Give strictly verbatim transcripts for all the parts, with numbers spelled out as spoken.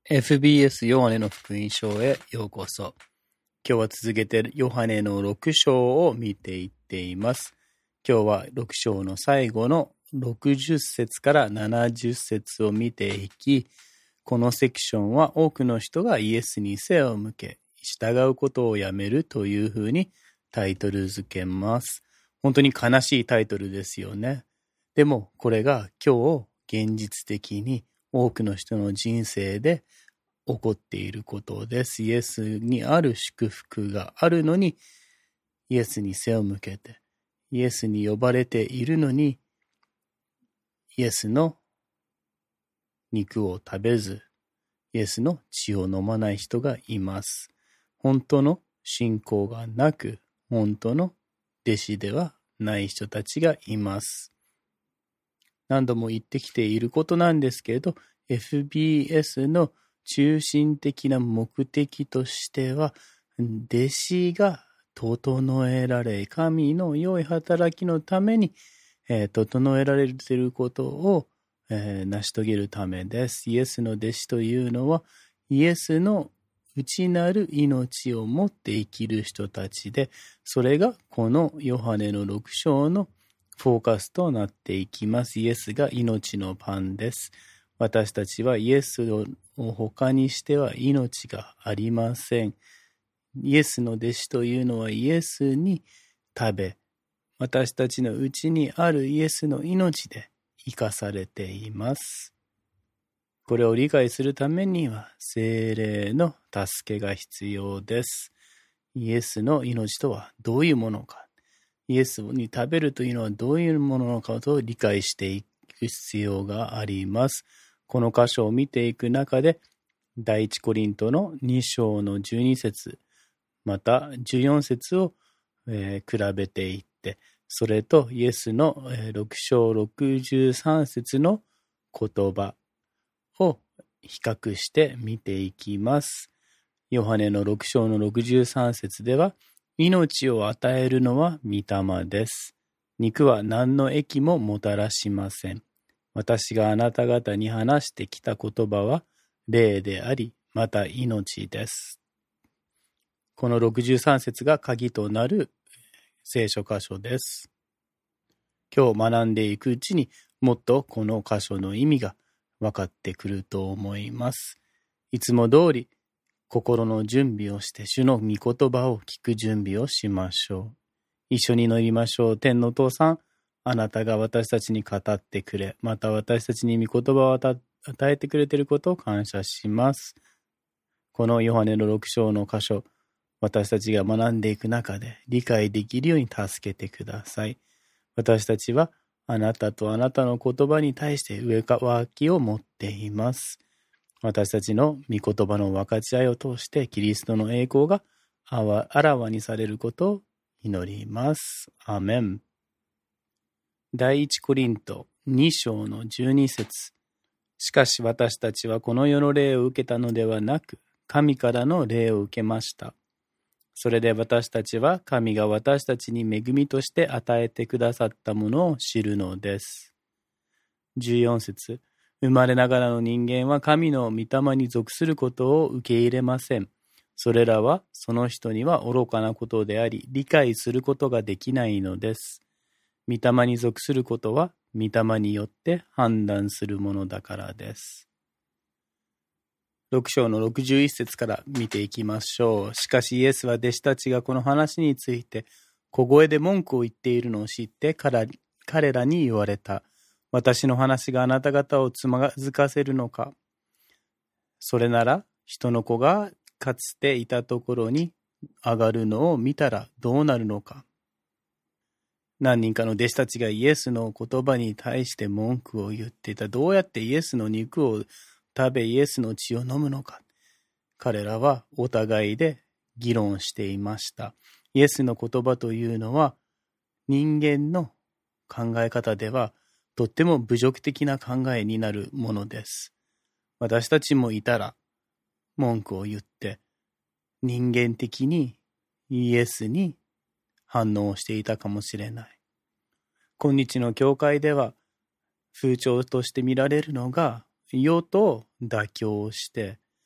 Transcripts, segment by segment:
エフビーエス ヨハネの福音書へようこそ。今日は続けてヨハネのろく章を見ていっています。今日はろく章の最後のろくじゅっ節からななじゅっ節を見ていき、このセクションは多くの人がイエスに背を向け、従うことをやめるというふうにタイトル付けます。本当に悲しいタイトルですよね。でもこれが今日現実的に多くの人の人生で起こっていることです。イエスにある祝福があるのに、イエスに背を向けて、イエスに呼ばれているのに、イエスの肉を食べず、イエスの血を飲まない人がいます。本当の信仰がなく、本当の弟子ではない人たちがいます。何度も言ってきていることなんですけれど、エフビーエス の中心的な目的としては、弟子が整えられ、神の良い働きのために、えー、整えられていることを、えー、成し遂げるためです。イエスの弟子というのは、イエスの内なる命を持って生きる人たちで、それがこのヨハネのろく章のフォーカスとなっていきます。イエスが命のパンです。私たちはイエスを他にしては命がありません。イエスの弟子というのはイエスに食べ、私たちのうちにあるイエスの命で生かされています。これを理解するためには聖霊の助けが必要です。イエスの命とはどういうものか。イエスに食べるというのはどういうものなのかを理解していく必要があります。この箇所を見ていく中で、第一コリントのに章のじゅうに節、またじゅうよん節を、えー、比べていって、それとイエスのろく章ろくじゅうさん節の言葉を比較して見ていきます。ヨハネのろく章のろくじゅうさん節では、命を与えるのは御霊です。肉は何の益ももたらしません。私があなた方に話してきた言葉は霊であり、また命です。このろくじゅうさん節が鍵となる聖書箇所です。今日学んでいくうちにもっとこの箇所の意味が分かってくると思います。いつも通り心の準備をして主の御言葉を聞く準備をしましょう。一緒に祈りましょう。天のお父さん、あなたが私たちに語ってくれ、また私たちに御言葉を与えてくれていることを感謝します。このヨハネのろく章の箇所、私たちが学んでいく中で理解できるように助けてください。私たちはあなたとあなたの言葉に対して上脇を持っています。私たちの御言葉の分かち合いを通してキリストの栄光があらわにされることを祈ります。アーメン。第一コリントに章のじゅうに節。しかし私たちはこの世の霊を受けたのではなく、神からの霊を受けました。それで私たちは神が私たちに恵みとして与えてくださったものを知るのです。じゅうよん節。生まれながらの人間は神の御霊に属することを受け入れません。それらはその人には愚かなことであり、理解することができないのです。御霊に属することは御霊によって判断するものだからです。ろく章のろくじゅういち節から見ていきましょう。しかしイエスは弟子たちがこの話について小声で文句を言っているのを知って彼らに言われた。私の話があなた方をつまずかせるのか。それなら人の子がかつていたところに上がるのを見たらどうなるのか。何人かの弟子たちがイエスの言葉に対して文句を言っていた。どうやってイエスの肉を食べイエスの血を飲むのか。彼らはお互いで議論していました。イエスの言葉というのは人間の考え方ではとっても侮辱的な考えになるものです。私たちもいたら文句を言って人間的にイエスに反応していたかもしれない。今日の教会では風潮として見られるのが世と妥協して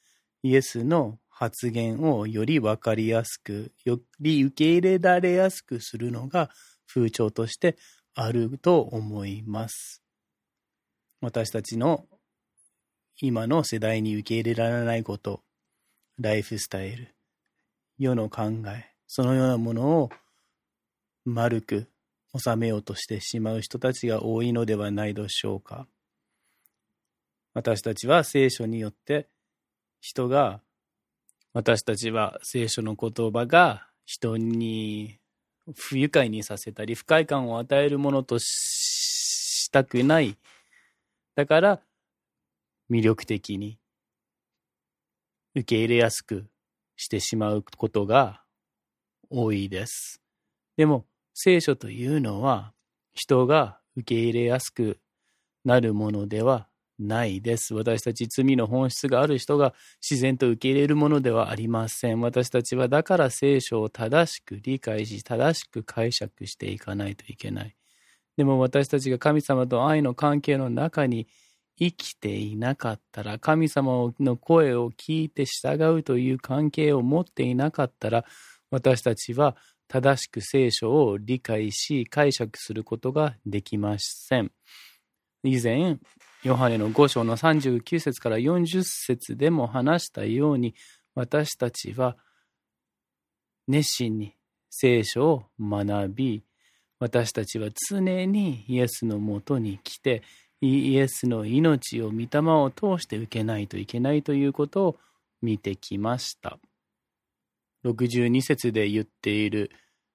イエスの発言をより分かりやすく、より受け入れられやすくするのが風潮としてあると思います。私たちの今の世代に受け入れられないこと、ライフスタイル、世の考え、そのようなものを丸く収めようとしてしまう人たちが多いのではないでしょうか。私たちは聖書によって人が私たちは聖書の言葉が人に不愉快にさせたり不快感を与えるものとしたくない。だから魅力的に受け入れやすくしてしまうことが多いです。でも聖書というのは人が受け入れやすくなるものではないです。私たち罪の本質がある人が自然と受け入れるものではありません。私たちはだから聖書を正しく理解し、正しく解釈していかないといけない。でも私たちが神様と愛の関係の中に生きていなかったら、神様の声を聞いて従うという関係を持っていなかったら、私たちは正しく聖書を理解し解釈することができません。以前ヨハネのご章のさんじゅうきゅう節からよんじゅう節でも話したように、私たちは熱心に聖書を学び、私たちは常にイエスのもとに来て、イエスの命を御霊を通して受けないといけないということを見てきました。ろくじゅうに節で言っている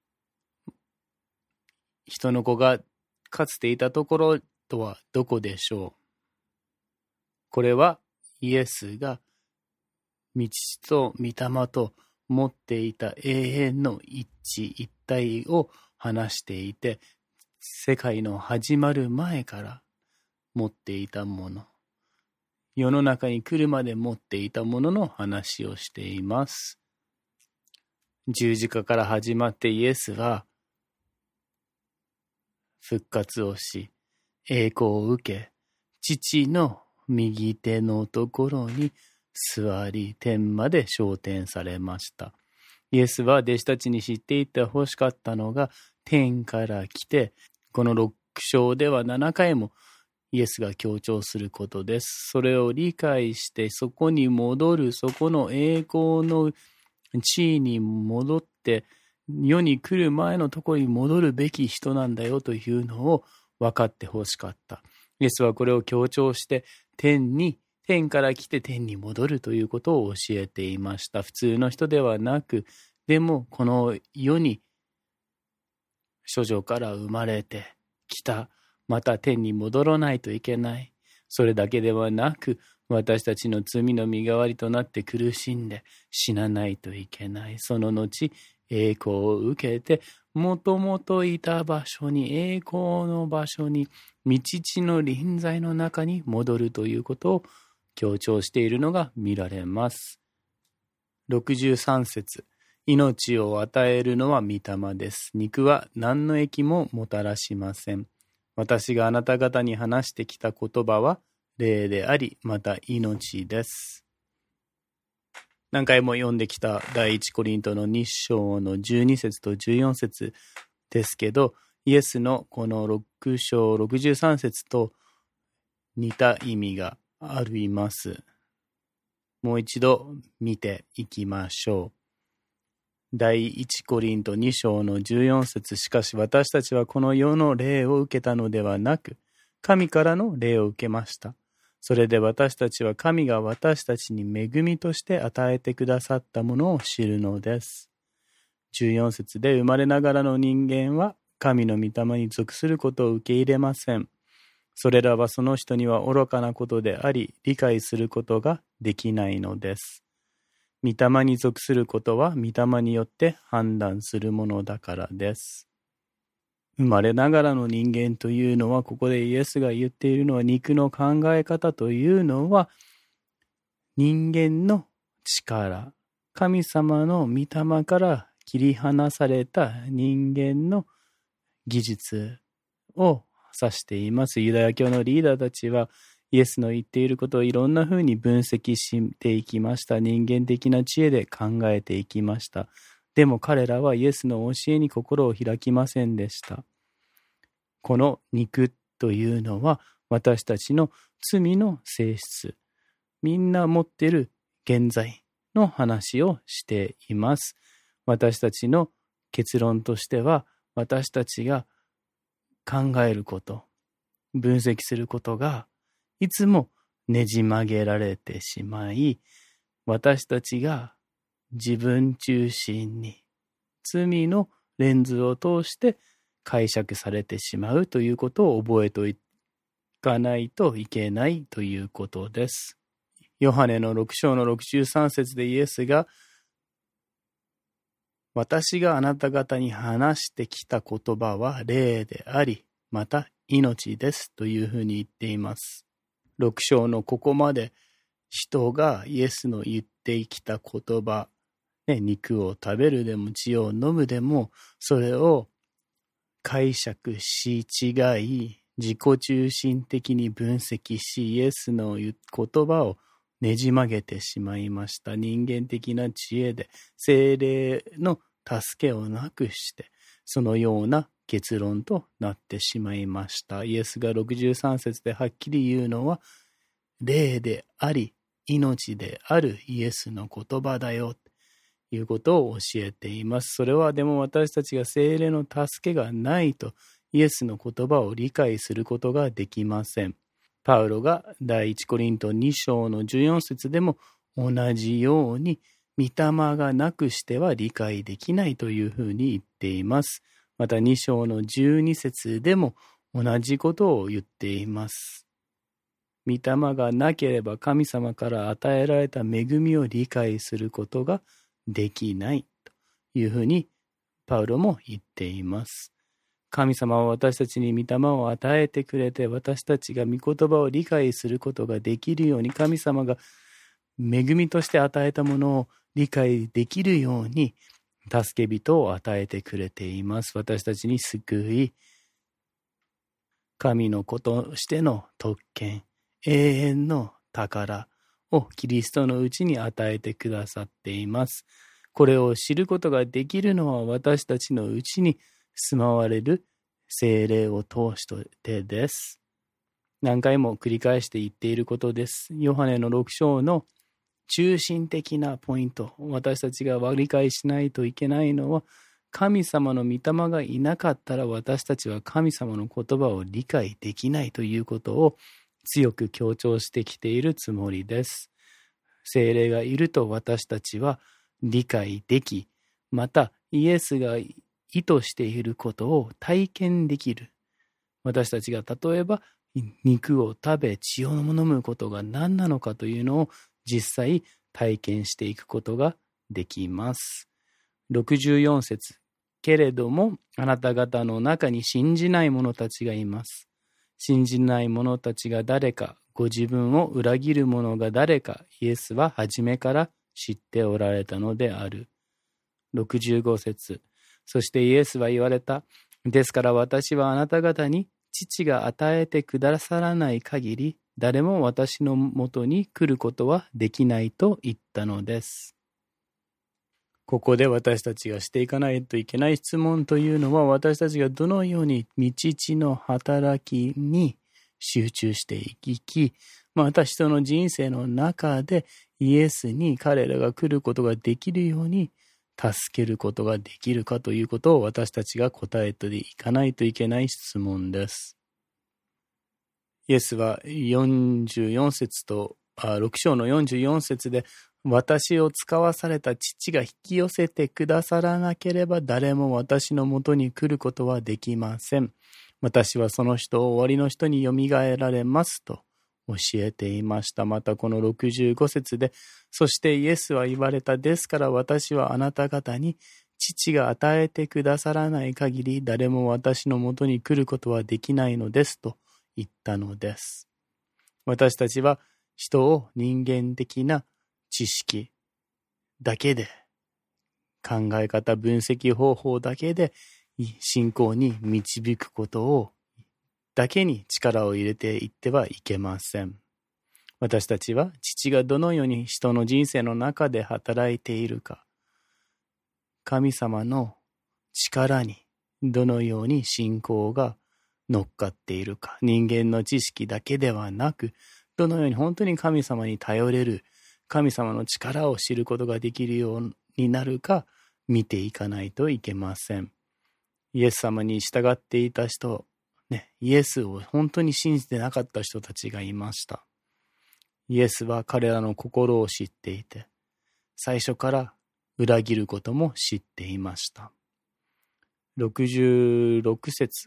人の子がかつていたところとはどこでしょう。これはイエスが道と御霊と持っていた永遠の一致一体を話していて、世界の始まる前から持っていたもの、世の中に来るまで持っていたものの話をしています。十字架から始まってイエスは復活をし、栄光を受け、父の右手のところに座り、天まで昇天されました。イエスは弟子たちに知っていてほしかったのが、天から来て、このろく章ではななかいもイエスが強調することです。それを理解して、そこに戻る、そこの栄光の地位に戻って、世に来る前のところに戻るべき人なんだよというのを分かってほしかった。イエスはこれを強調して、天に、天から来て天に戻るということを教えていました。普通の人ではなく、でもこの世に処女から生まれてきた、また天に戻らないといけない。それだけではなく、私たちの罪の身代わりとなって苦しんで死なないといけない。その後、栄光を受けて、もともといた場所に、栄光の場所に、御父の臨在の中に戻るということを強調しているのが見られます。ろくじゅうさん節、命を与えるのは御霊です。肉は何の益ももたらしません。私があなた方に話してきた言葉は霊であり、また命です。何回も読んできた第一コリントのに章のじゅうに節とじゅうよん節ですけど、イエスのこのろく章ろくじゅうさん節と似た意味があります。もう一度見ていきましょう。第一コリントに章のじゅうよん節、しかし私たちはこの世の霊を受けたのではなく、神からの霊を受けました。それで私たちは神が私たちに恵みとして与えてくださったものを知るのです。じゅうよん節で、生まれながらの人間は神の御霊に属することを受け入れません。それらはその人には愚かなことであり、理解することができないのです。御霊に属することは御霊によって判断するものだからです。生まれながらの人間というのは、ここでイエスが言っているのは、肉の考え方というのは、人間の力、神様の御霊から切り離された人間の技術を指しています。ユダヤ教のリーダーたちは、 イエスの言っていることをいろんな風に分析していきました。人間的な知恵で考えていきました。でも彼らはイエスの教えに心を開きませんでした。この肉というのは私たちの罪の性質、みんな持っている現在の話をしています。私たちの結論としては、私たちが考えること、分析することがいつもねじ曲げられてしまい、私たちが自分中心に罪のレンズを通して解釈されてしまうということを覚えていかないといけないということです。ヨハネのろく章のろくじゅうさん節でイエスが、私があなた方に話してきた言葉は霊であり、また命ですというふうに言っています。ろく章のここまで人がイエスの言ってきた言葉、ね、肉を食べるでも血を飲むでも、それを解釈し違い、自己中心的に分析し、イエスの言葉をねじ曲げてしまいました。人間的な知恵で聖霊の助けをなくして、そのような結論となってしまいました。イエスがろくじゅうさん節ではっきり言うのは、霊であり命であるイエスの言葉だよということを教えています。それはでも私たちが聖霊の助けがないとイエスの言葉を理解することができません。パウロが第一コリントに章のじゅうよん節でも同じように御霊がなくしては理解できないというふうに言っています。またに章のじゅうに節でも同じことを言っています。御霊がなければ神様から与えられた恵みを理解することができないというふうにパウロも言っています。神様は私たちに御霊を与えてくれて、私たちが御言葉を理解することができるように、神様が恵みとして与えたものを理解できるように助け人を与えてくれています。私たちに救い、神の子としての特権、永遠の宝をキリストのうちに与えてくださっています。これを知ることができるのは私たちのうちに住まわれる聖霊を通してです。何回も繰り返して言っていることです。ヨハネのろく章の中心的なポイント、私たちが理解しないといけないのは、神様の御霊がいなかったら私たちは神様の言葉を理解できないということを強く強調してきているつもりです。聖霊がいると私たちは理解でき、またイエスが意図していることを体験できる。私たちが例えば肉を食べ血を飲むことが何なのかというのを実際体験していくことができます。ろくじゅうよん節、けれどもあなた方の中に信じない者たちがいます。信じない者たちが誰か、ご自分を裏切る者が誰か、イエスは初めから知っておられたのである。ろくじゅうご節、そしてイエスは言われた。ですから私はあなた方に父が与えてくださらない限り、誰も私のもとに来ることはできないと言ったのです。ここで私たちがしていかないといけない質問というのは、私たちがどのように御父の働きに集中していき、また人の人生の中でイエスに彼らが来ることができるように助けることができるかということを私たちが答えていかないといけない質問です。イエスはよんじゅうよん節とあろく章のよんじゅうよん節で、私を使わされた父が引き寄せてくださらなければ誰も私のもとに来ることはできません。私はその人を終わりの人によみがえられますと教えていました。またこのろくじゅうご節で、そしてイエスは言われた。ですから私はあなた方に父が与えてくださらない限り誰も私のもとに来ることはできないのですと言ったのです。私たちは人を人間的な知識だけで、考え方分析方法だけで信仰に導くことをだけに力を入れていってはいけません。 私たちは父がどのように人の人生の中で働いているか、神様の力にどのように信仰が乗っかっているか、人間の知識だけではなく、どのように本当に神様に頼れる、神様の力を知ることができるようになるか見ていかないといけません。イエス様に従っていた人、ね、イエスを本当に信じてなかった人たちがいました。イエスは彼らの心を知っていて、最初から裏切ることも知っていました。ろくじゅうろく節。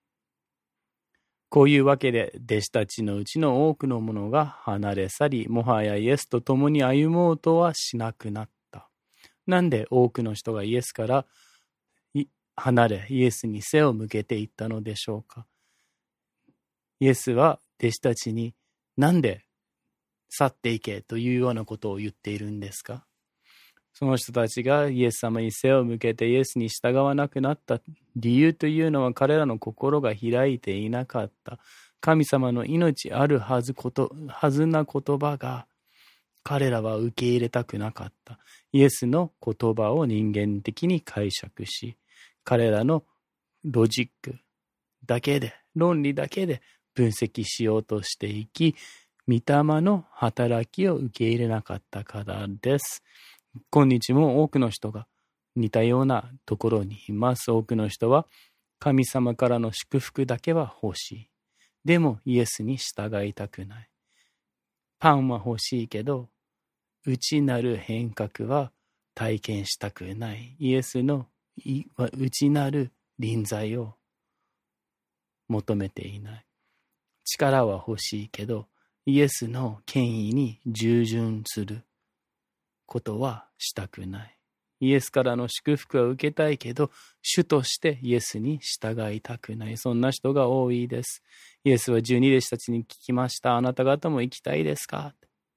こういうわけで弟子たちのうちの多くの者が離れ去り、もはやイエスと共に歩もうとはしなくなった。なんで多くの人がイエスから離れ、イエスに背を向けていったのでしょうか。イエスは弟子たちになんで去っていけというようなことを言っているんですか。その人たちがイエス様に背を向けてイエスに従わなくなった理由というのは、彼らの心が開いていなかった。神様の命あるはずこと、はずな言葉が彼らは受け入れたくなかった。イエスの言葉を人間的に解釈し、彼らのロジックだけで、論理だけで分析しようとしていき、御霊の働きを受け入れなかったからです。今日も多くの人が似たようなところにいます。多くの人は神様からの祝福だけは欲しい。でもイエスに従いたくない。パンは欲しいけど、内なる変革は体験したくない。イエスの内なる臨在を求めていない。力は欲しいけど、イエスの権威に従順することはしたくない。イエスからの祝福は受けたいけど、主としてイエスに従いたくない。そんな人が多いです。イエスは十二弟子たちに聞きました。あなた方も行きたいですか？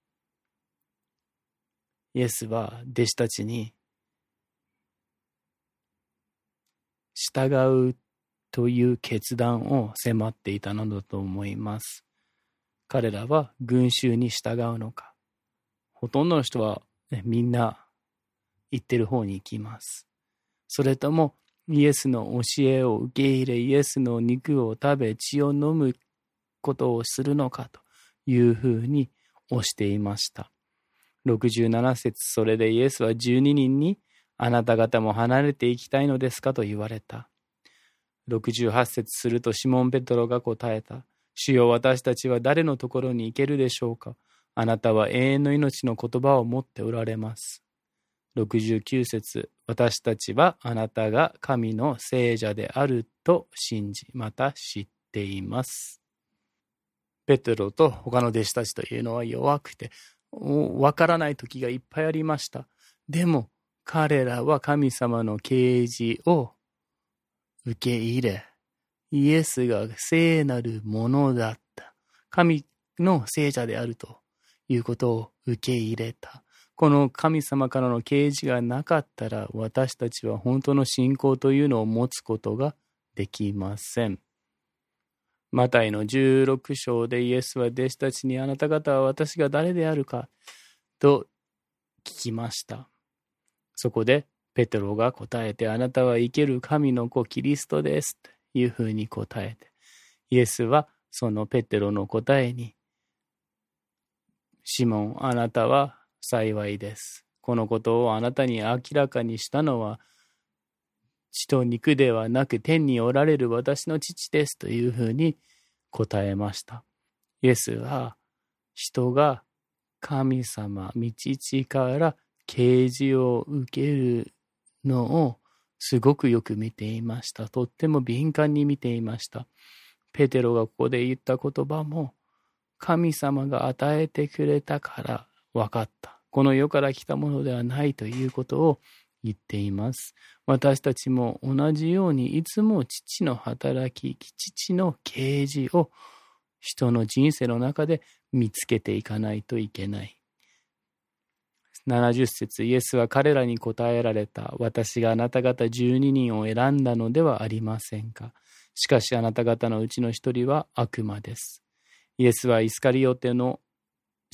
イエスは弟子たちに従うという決断を迫っていたのだと思います。彼らは群衆に従うのか。ほとんどの人は、ね、みんな言ってる方に行きます。それともイエスの教えを受け入れ、イエスの肉を食べ、血を飲むことをするのかというふうに推していました。ろくじゅうなな節、それでイエスはじゅうににんに、あなた方も離れていきたいのですかと言われた。ろくじゅうはち節、するとシモン・ペトロが答えた。主よ、私たちは誰のところに行けるでしょうか。あなたは永遠の命の言葉を持っておられます。ろくじゅうきゅう節、私たちはあなたが神の聖者であると信じ、また知っています。ペテロと他の弟子たちというのは弱くて、わからない時がいっぱいありました。でも彼らは神様の啓示を受け入れ、イエスが聖なるものだった。神の聖者であるということを受け入れた。この神様からの啓示がなかったら、私たちは本当の信仰というのを持つことができません。マタイのじゅうろく章でイエスは弟子たちに、あなた方は私が誰であるかと聞きました。そこでペテロが答えて、あなたは生ける神の子キリストですというふうに答えて、イエスはそのペテロの答えに、シモン、あなたは幸いです。このことをあなたに明らかにしたのは血と肉ではなく天におられる私の父ですというふうに答えました。イエスは人が神様、御父から啓示を受けるのをすごくよく見ていました。とっても敏感に見ていました。ペテロがここで言った言葉も、神様が与えてくれたから分かった。この世から来たものではないということを言っています。私たちも同じようにいつも父の働き、父の啓示を人の人生の中で見つけていかないといけない。ななじゅっ節、イエスは彼らに答えられた。私があなた方じゅうににんを選んだのではありませんか。しかしあなた方のうちの一人は悪魔です。イエスはイスカリオテの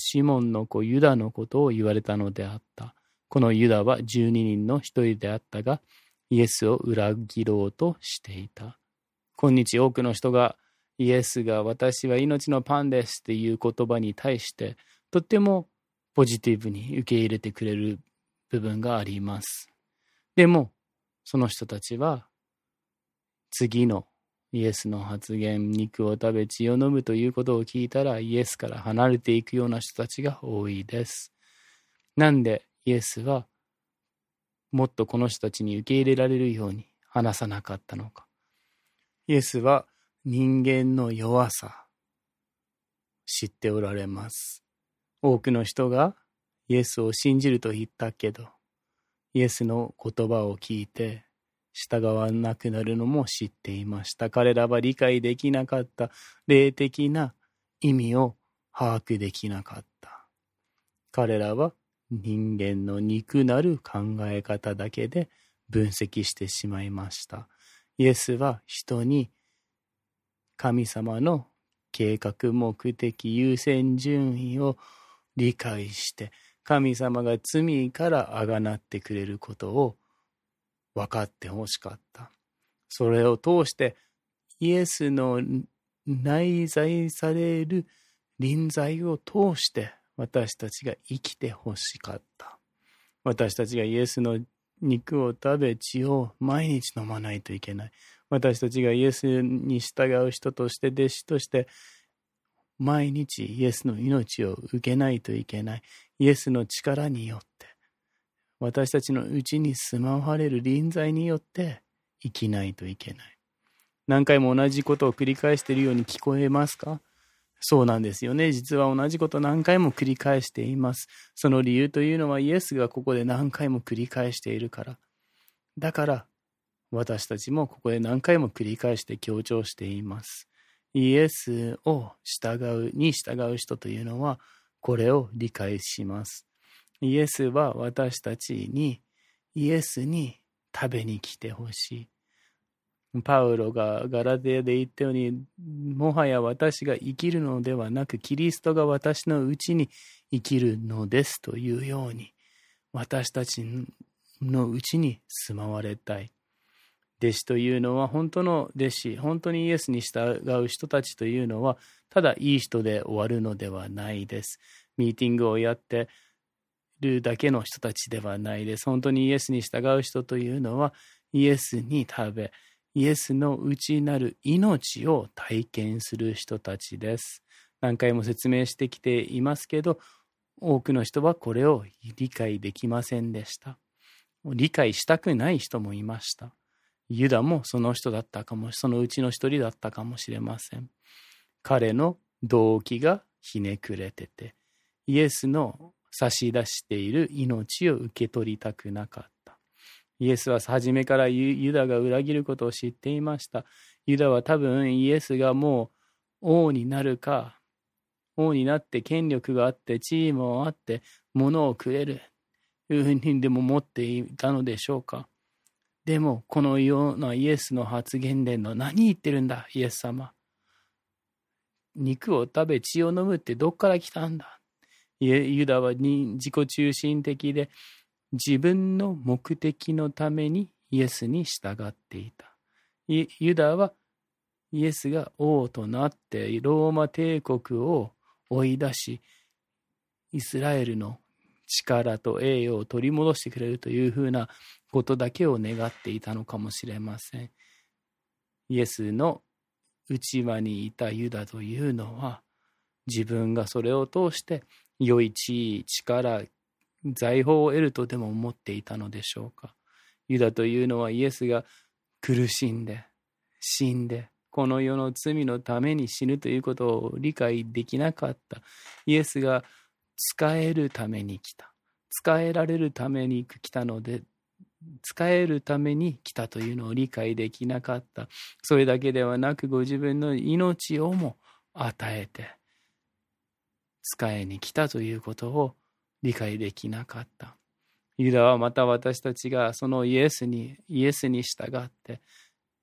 シモンの子ユダのことを言われたのであった。このユダはじゅうににんの一人であったが、イエスを裏切ろうとしていた。今日多くの人がイエスが私は命のパンですっていう言葉に対してとってもポジティブに受け入れてくれる部分があります。でもその人たちは次のイエスの発言、肉を食べ血を飲むということを聞いたらイエスから離れていくような人たちが多いです。なんでイエスはもっとこの人たちに受け入れられるように話さなかったのか。イエスは人間の弱さ知っておられます。多くの人がイエスを信じると言ったけど、イエスの言葉を聞いて従わなくなるのも知っていました。彼らは理解できなかった霊的な意味を把握できなかった。彼らは人間の肉なる考え方だけで分析してしまいました。イエスは人に神様の計画、目的、優先順位を理解して神様が罪からあがなってくれることを分かってほしかった。それを通してイエスの内在される臨在を通して私たちが生きてほしかった。私たちがイエスの肉を食べ血を毎日飲まないといけない。私たちがイエスに従う人として弟子として毎日イエスの命を受けないといけない。イエスの力によって私たちのうちに住まわれる臨在によって生きないといけない。何回も同じことを繰り返しているように聞こえますか？そうなんですよね。実は同じこと何回も繰り返しています。その理由というのはイエスがここで何回も繰り返しているから。だから私たちもここで何回も繰り返して強調しています。イエスを従うに従う人というのはこれを理解します。イエスは私たちにイエスに食べに来てほしい。パウロがガラテヤで言ったように、もはや私が生きるのではなくキリストが私のうちに生きるのですというように、私たちのうちに住まわれたい。弟子というのは本当の弟子、本当にイエスに従う人たちというのはただいい人で終わるのではないです。ミーティングをやってるだけの人たちではないです。本当にイエスに従う人というのはイエスに食べ、イエスの内なる命を体験する人たちです。何回も説明してきていますけど、多くの人はこれを理解できませんでした。理解したくない人もいました。ユダもその人だったかも、そのうちの一人だったかもしれません。彼の動機がひねくれてて、イエスの差し出している命を受け取りたくなかった。イエスは初めからユダが裏切ることを知っていました。ユダは多分イエスがもう王になるか、王になって権力があって地位もあって物を食えるというふうにでも思っていたのでしょうか。でもこのようなイエスの発言での何言ってるんだイエス様。肉を食べ血を飲むってどっから来たんだ。ユダは自己中心的で自分の目的のためにイエスに従っていた。ユダはイエスが王となってローマ帝国を追い出し、イスラエルの力と栄誉を取り戻してくれるというふうなことだけを願っていたのかもしれません。イエスの内輪にいたユダというのは、自分がそれを通して良い地位、力、財宝を得るとでも思っていたのでしょうか。ユダというのはイエスが苦しんで死んでこの世の罪のために死ぬということを理解できなかった。イエスが使えるために来た、使えられるために来たので、使えるために来たというのを理解できなかった。それだけではなくご自分の命をも与えて使えに来たということを理解できなかった。ユダはまた私たちがそのイエスにイエスに従って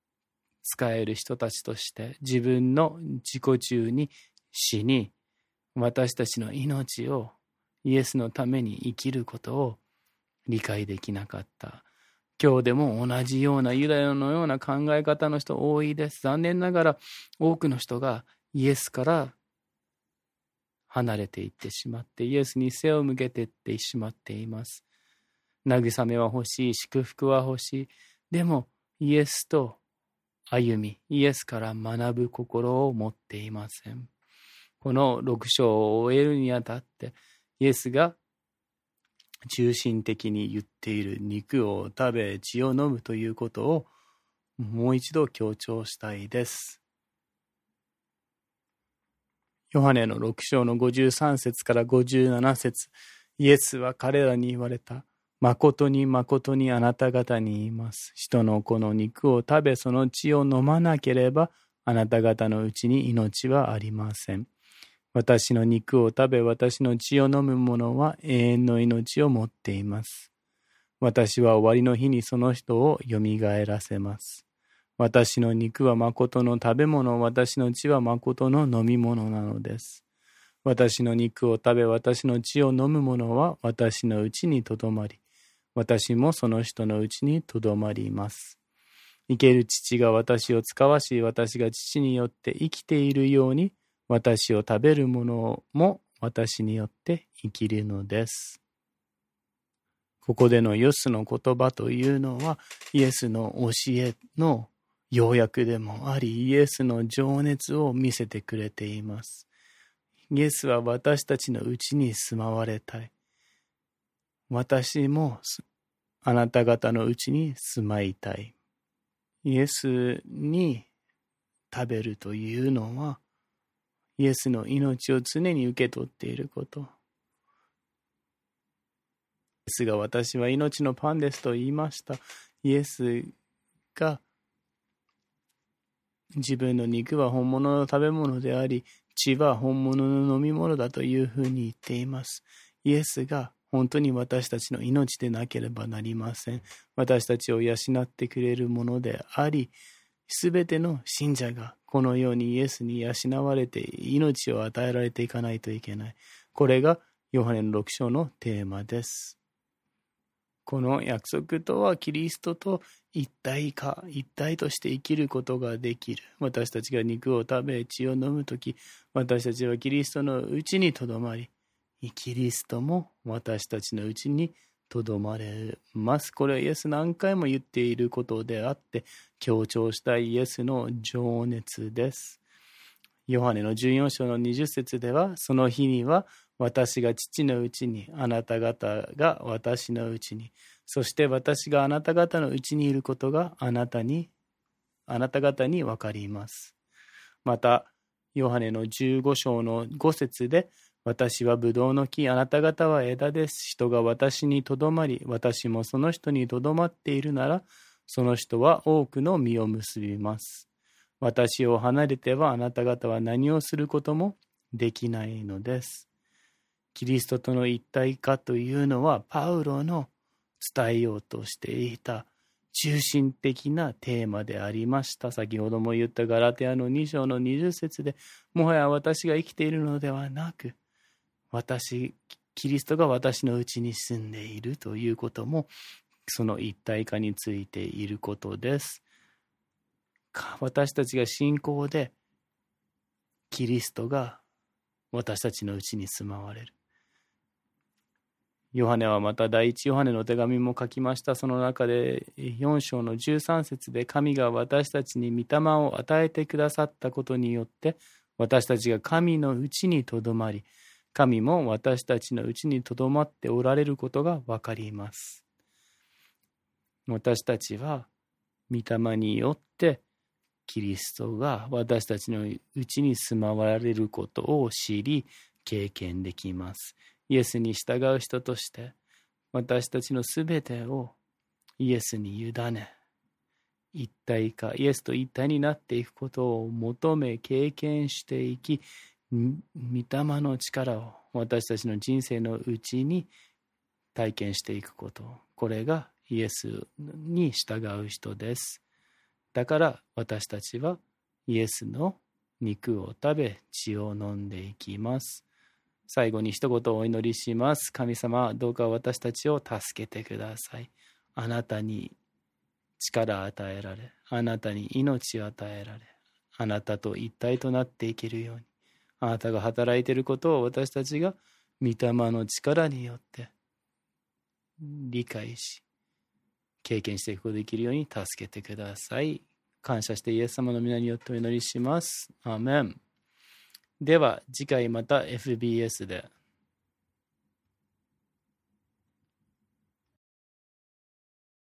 使える人たちとして自分の自己中に死に、 私たちの命をイエスのために生きることを理解できなかった。今日でも同じようなユダヤのような考え方の人多いです。残念ながら多くの人がイエスから離れていってしまって、イエスに背を向けていってしまっています。慰めは欲しい、祝福は欲しい。でもイエスと歩み、イエスから学ぶ心を持っていません。このろく章を終えるにあたって、イエスが中心的に言っている肉を食べ血を飲むということをもう一度強調したいです。ヨハネのろく章のごじゅうさん節からごじゅうなな節、イエスは彼らに言われた。誠に誠にあなた方に言います。人の子の肉を食べその血を飲まなければあなた方のうちに命はありません。私の肉を食べ私の血を飲む者は永遠の命を持っています。私は終わりの日にその人をよみがえらせます。私の肉は誠の食べ物、私の血は誠の飲み物なのです。私の肉を食べ私の血を飲む者は私のうちにとどまり、私もその人のうちにとどまります。生ける父が私を使わし、私が父によって生きているように、私を食べる者も私によって生きるのです。ここでのヨスの言葉というのは、イエスの教えの要約でもあり、イエスの情熱を見せてくれています。イエスは私たちのうちに住まわれたい。私もあなた方のうちに住まいたい。イエスに食べるというのは、イエスの命を常に受け取っていること。イエスが私は命のパンですと言いました。イエスが自分の肉は本物の食べ物であり、血は本物の飲み物だというふうに言っています。イエスが本当に私たちの命でなければなりません。私たちを養ってくれるものであり、すべての信者がこのようにイエスに養われて命を与えられていかないといけない。これがヨハネのろく章のテーマです。この約束とはキリストと一体化、一体として生きることができる。私たちが肉を食べ血を飲むとき、私たちはキリストのうちにとどまり、キリストも私たちのうちにとどまれます。これはイエス何回も言っていることであって、強調したイエスの情熱です。ヨハネのじゅうよん章のにじゅっ節では、その日には私が父のうちに、あなた方が私のうちに、そして私があなた方のうちにいることがあなたに、あなた方に分かります。また、ヨハネのじゅうご章のご節で、私はブドウの木、あなた方は枝です。人が私にとどまり、私もその人にとどまっているなら、その人は多くの実を結びます。私を離れてはあなた方は何をすることもできないのです。キリストとの一体化というのは、パウロの伝えようとしていた中心的なテーマでありました。先ほども言ったガラテヤのに章のにじゅっ節で、もはや私が生きているのではなく、私、キリストが私のうちに住んでいるということも、その一体化についていることです。私たちが信仰で、キリストが私たちのうちに住まわれる。ヨハネはまた第一ヨハネの手紙も書きました。その中でよん章のじゅうさん節で、神が私たちに御霊を与えてくださったことによって、私たちが神のうちにとどまり、神も私たちのうちにとどまっておられることがわかります。私たちは御霊によってキリストが私たちのうちに住まわれることを知り、経験できます。イエスに従う人として私たちのすべてをイエスに委ね、一体化、イエスと一体になっていくことを求め経験していき、御霊の力を私たちの人生のうちに体験していくこと、これがイエスに従う人です。だから私たちはイエスの肉を食べ血を飲んでいきます。 最後に一言お祈りします。神様、どうか私たちを助けてください。あなたに力を与えられ、あなたに命を与えられ、あなたと一体となっていけるように、あなたが働いていることを私たちが御霊の力によって理解し、経験していくことができるように助けてください。感謝してイエス様の皆によってお祈りします。アーメン。では次回また エフビーエス で。